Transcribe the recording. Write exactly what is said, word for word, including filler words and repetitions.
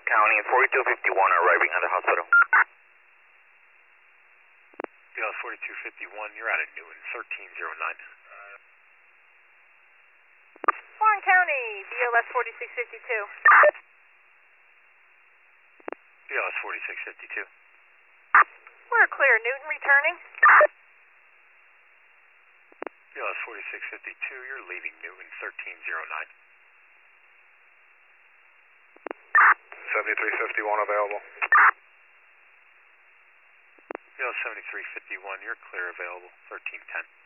County forty-two fifty-one arriving at the hospital. B L S forty-two fifty-one, you're out of Newton, thirteen oh nine. Warren County, B L S forty-six fifty-two. B L S forty-six fifty-two. We're clear, Newton returning. B L S forty-six fifty-two, you're leaving Newton, thirteen oh nine. seventy-three fifty-one available. B L S seventy-three fifty-one, you're clear available, thirteen ten.